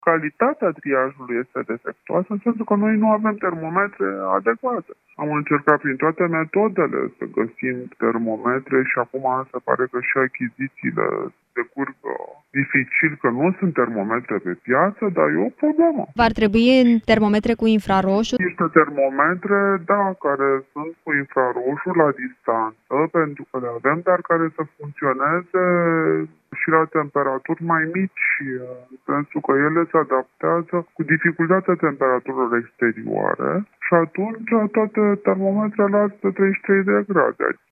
calitatea triajului este defectuoasă, în sensul că noi nu avem termometre adecvate. Am încercat prin toate metodele să găsim termometre și acum se pare că și achizițiile decurg dificil, că nu sunt termometre pe piață, dar e o problemă. V-ar trebui termometre cu infraroșu? Niște termometre, da, care sunt cu infraroșu la distanță, pentru că le avem, dar care să funcționeze și la temperaturi mai mici, în sensul că ele se adaptează cu dificultatea temperaturilor exterioare și atunci toate termometrele astea de 33 de grade.